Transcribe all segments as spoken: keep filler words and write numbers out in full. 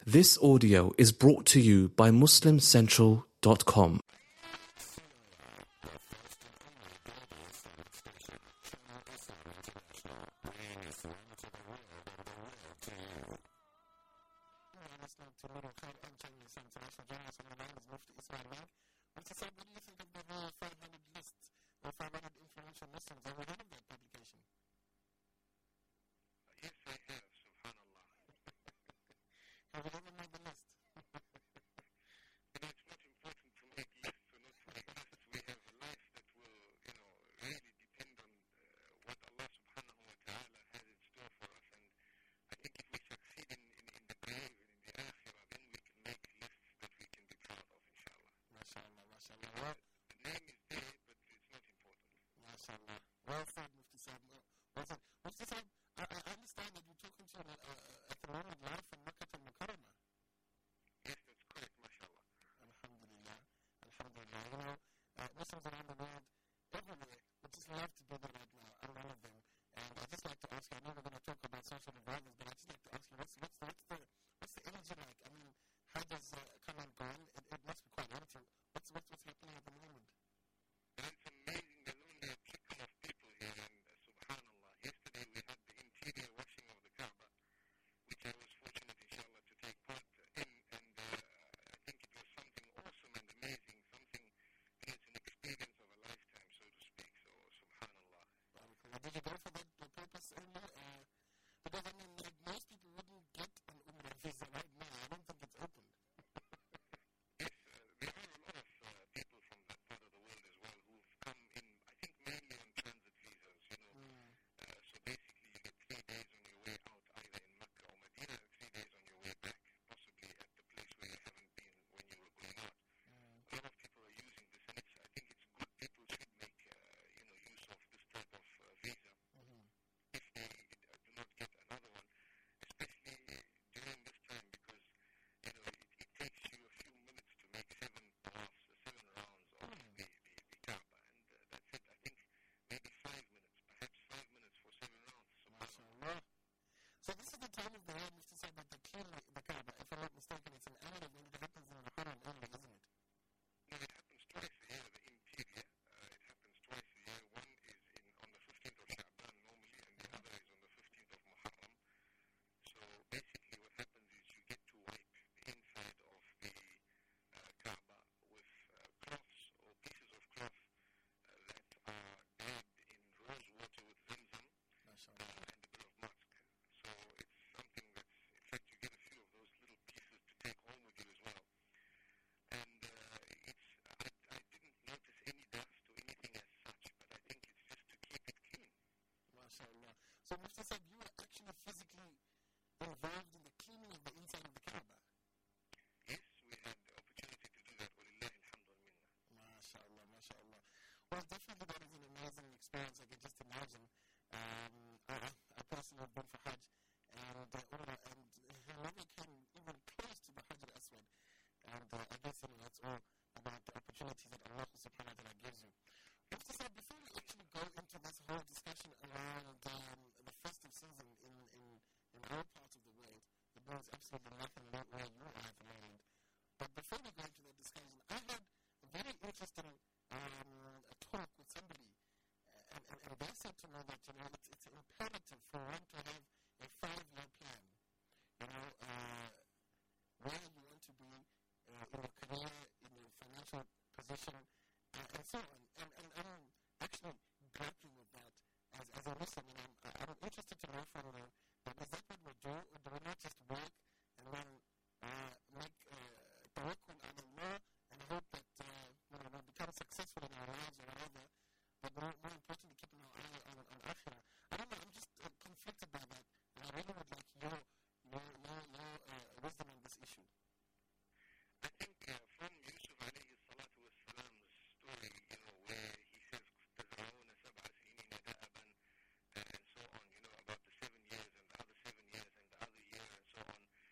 This audio is brought to you by muslim central dot com. So Mufti said you were actually physically involved in the cleaning of the inside of the Kaaba. Yes, we had the opportunity to do that. Walillahi alhamdu wal minna. MashaAllah, MashaAllah. Well, definitely that is an amazing experience. I can just imagine. Um, I, I personally have been for Hajj, and uh, Umrah, and I never came even close to the Hajj al-Aswad. And uh, I guess you know, that's all about the opportunities that Allah subhanahu wa ta'ala gives you. Mufti said, before we actually go into this whole discussion around um, the festive season in, in, in our part of the world, it means absolutely nothing like where you are at the moment. But before we go into that discussion, I had a very interesting um, a talk with somebody, uh, and, and, and they said to me that, you know, it's, it's imperative for one to have a five-year plan, you know, uh, where you want to be uh, in your career, in your financial position, uh, and so on. And, and I'm actually grappling with that as, as a Muslim, and I'm, I'm interested to know from you, that is that what we do, or do we not just work and then uh, make tawakkul on Allah and hope that uh, you know, we become successful in our lives or whatever, but more, more importantly, keeping our eye on, on Akhirah. I don't know, I'm just uh, conflicted by that, and I really would like your, your, your, your uh, wisdom on this issue. I think uh, from Yusuf alayhi salatu was salam's story, you know, where he says, تَزْرَعُونَ سَبْعَ سِنِينَ دَأَبًا, uh, and so on, you know, about the seven years and the other seven years and the other year and so on.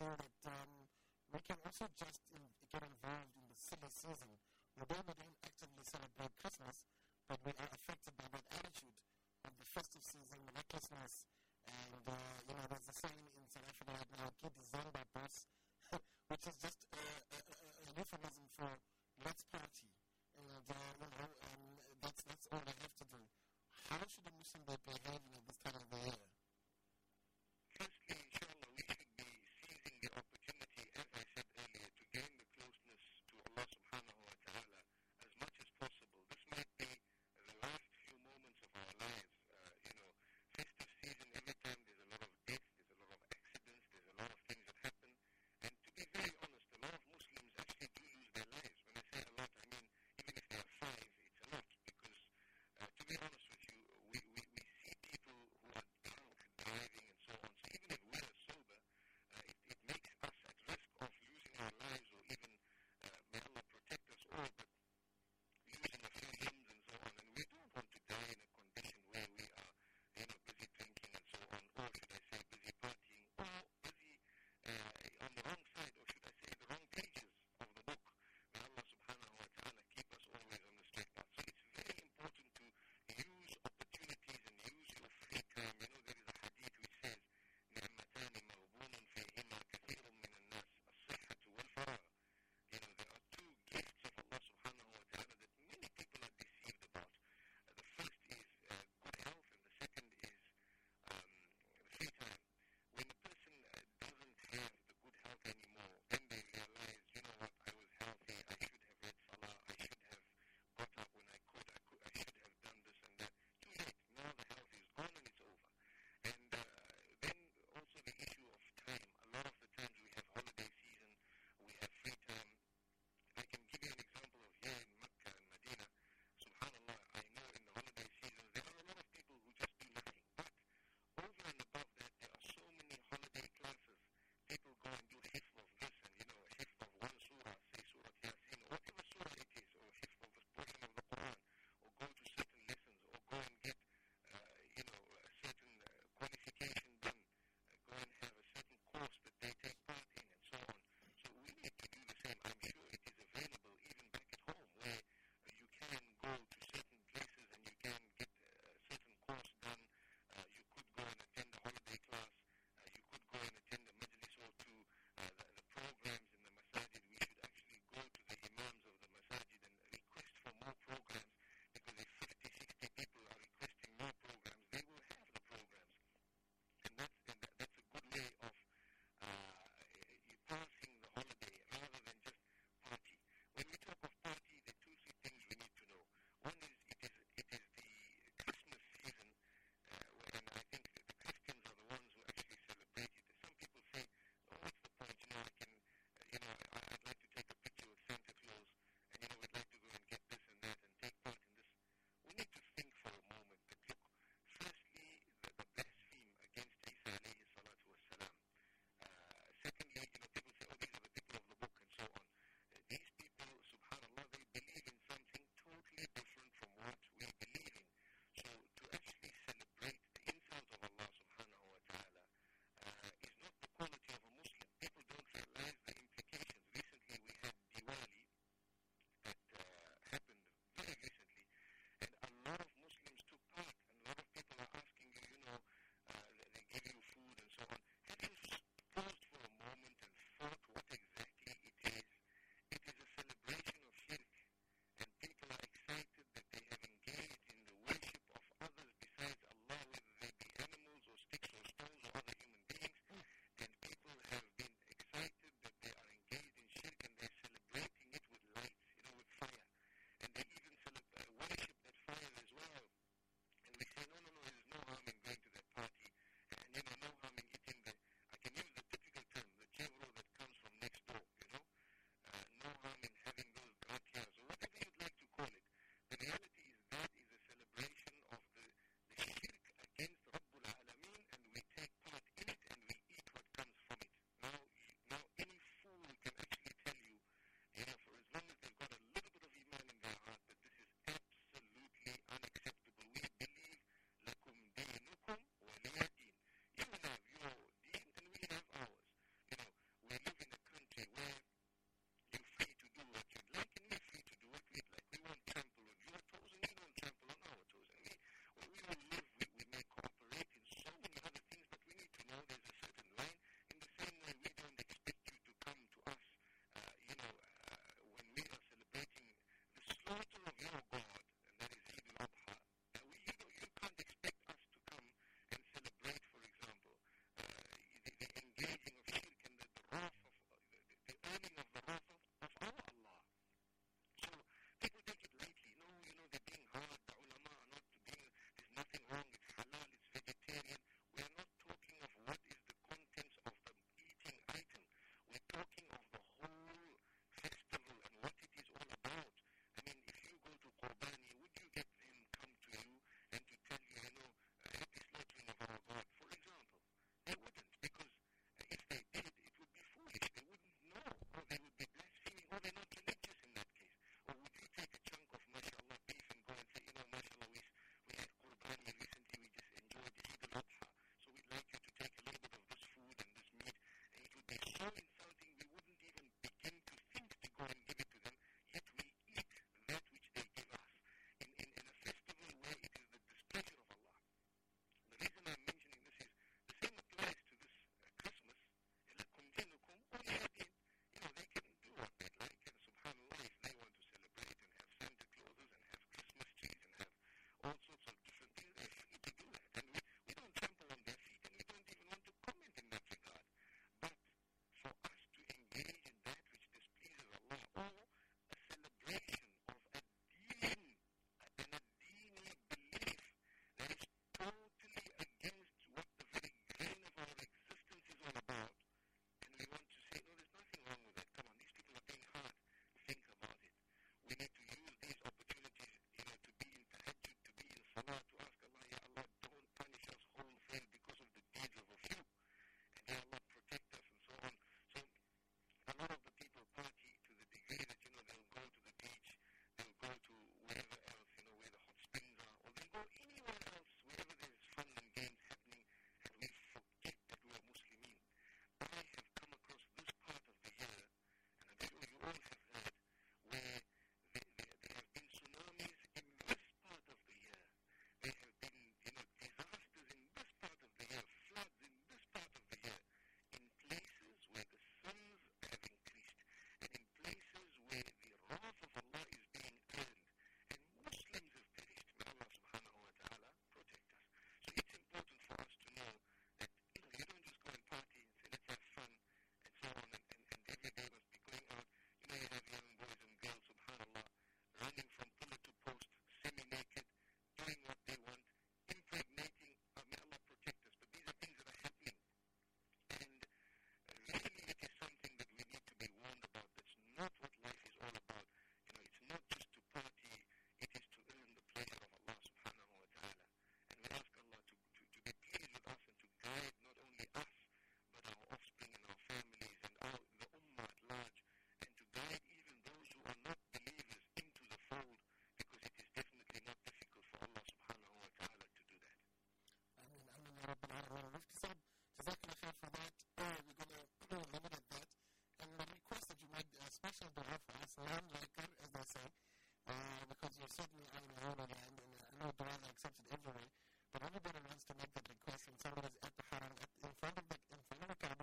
sure that um, we can also just in, get involved in the silly season. Although we don't actively celebrate Christmas, but we are affected by that attitude of the festive season, the recklessness, and, uh, you know, there's a saying in South Africa right now, "Get December, boss," which is just a, a, a euphemism for let's party. And, uh, you know, um, that's, that's all they have to do. How should a Muslim be behaving at this time of the year? Firstly, inshallah, we should be seizing the opportunity, as I said earlier, to gain the closeness to Allah subhanahu wa ta'ala as much as possible. This might be the last few moments of our lives. Uh, you know, festive season, every time there's a lot of death, there's a lot of accidents, there's a lot of things that happen.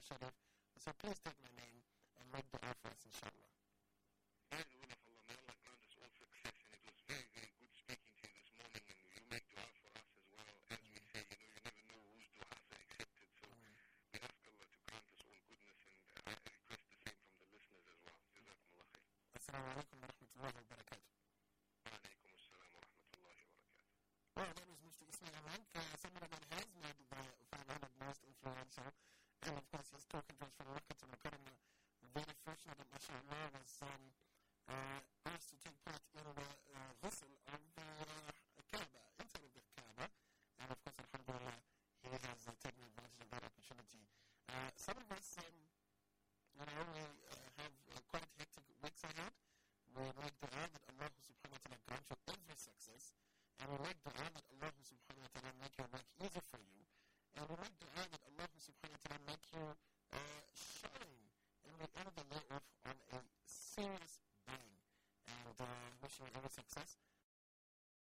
Sharif. So please take my name and make dua for us, inshallah. By the will of Allah, may Allah grant us all success. And it was very, very good speaking to you this morning. And you make dua for us as well. As we say, you know, you never know whose du'as are accepted. So we ask Allah to grant us all goodness. And I request the same from the listeners as well. Jazakumullah khair. Assalamu alaikum wa rahmatullahi wa barakatuh. Wa alaikum assalam wa rahmatullahi wa barakatuh. Well, that was Mufti Ismail Rank, uh, someone that has made the five hundred most influential. And of course, he's talking to us from Makkah to Mukarramah. Very fortunate that mashallah was um, uh, asked to take part in the uh, ghusl of the uh, Kaaba, inside of the Kaaba. And of course, alhamdulillah, he has uh, taken advantage of that opportunity. Uh, some of us, um, you know, we uh, have uh, quite hectic weeks ahead. We make dua that Allah subhanahu wa ta'ala grant you every success. And we make dua that Allah subhanahu wa ta'ala make your work easy for you. And we make dua that Allah subhanahu wa ta'ala make you uh, shine. And we end the year off on a serious bang. And uh, wishing you every success.